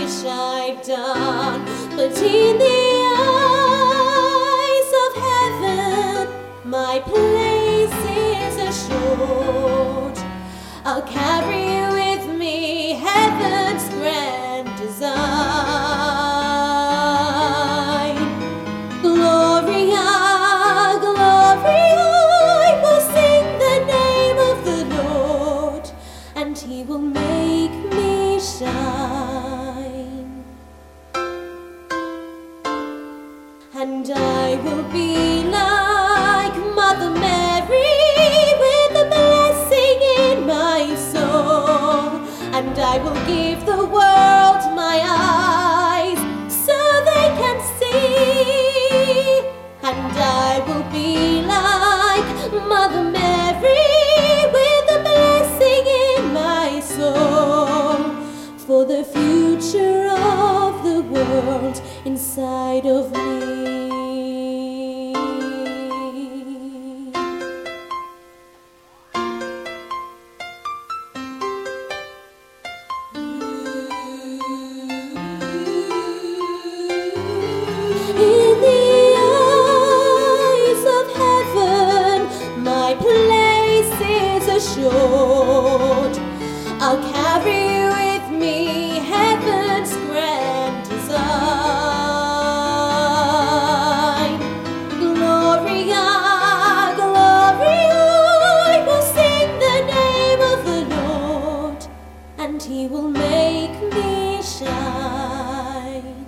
wish I'd done, but in the eyes of heaven, my place is assured. I'll carry with me heaven's grand design. Gloria, Gloria, I will sing the name of the Lord, and He will make me shine. And I will be like Mother Mary, with a blessing in my soul. And I will give the world my eyes, so they can see. And I will be like Mother Mary, with a blessing in my soul, for the future of the world inside of me. In the eyes of heaven, my place is assured. I'll carry with me heaven's grand design. Gloria, Gloria, I will sing the name of the Lord, and He will make me shine.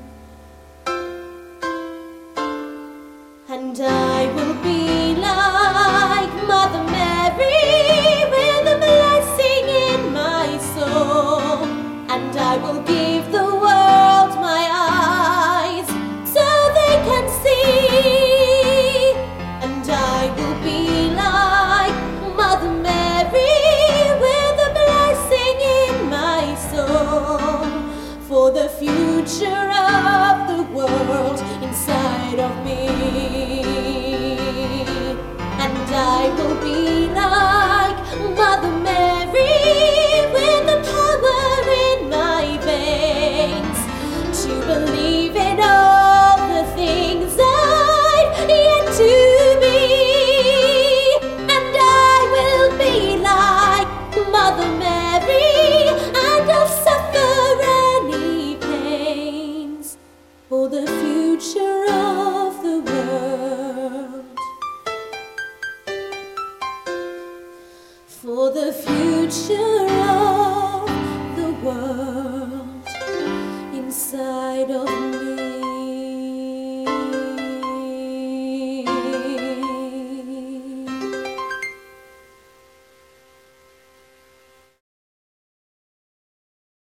And I will be like Mother Mary, with a blessing in my soul. And I will give the world my eyes, so they can see. And I will be like Mother Mary, with a blessing in my soul, for the future of the world inside of me. And I will be like Mother Mary, with the power in my veins, to believe in all the things I've yet to be. And I will be like Mother Mary, and I'll suffer any pains, for the future of the world, for the future of the world inside of me.